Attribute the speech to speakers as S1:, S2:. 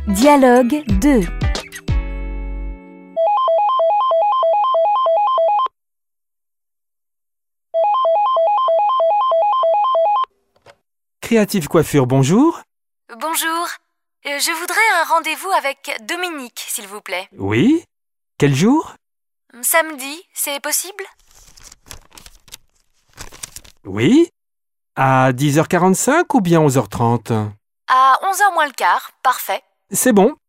S1: Dialogue 2.
S2: Créative Coiffure, bonjour.
S1: Bonjour. Je voudrais un rendez-vous avec Dominique, s'il vous plaît.
S2: Oui? Quel jour?
S1: Samedi, c'est possible?
S2: Oui? À 10h45 ou bien 11h30?
S1: À 11h moins le quart, parfait.
S2: C'est bon.